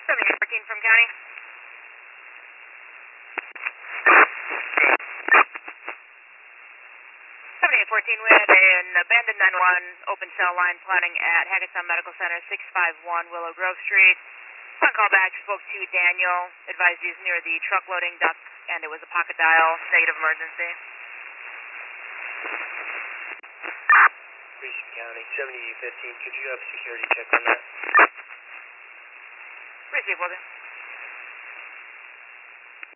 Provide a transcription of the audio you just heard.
7814 from County. 7814, we had an abandoned 911 open cell line planning at Hackettstown Medical Center, 651 Willow Grove Street. One call back, spoke to Daniel, advised he was near the truck loading dock, and it was a pocket dial, negative emergency. Grayson County, 7815, could you have security check on that? Received, will do.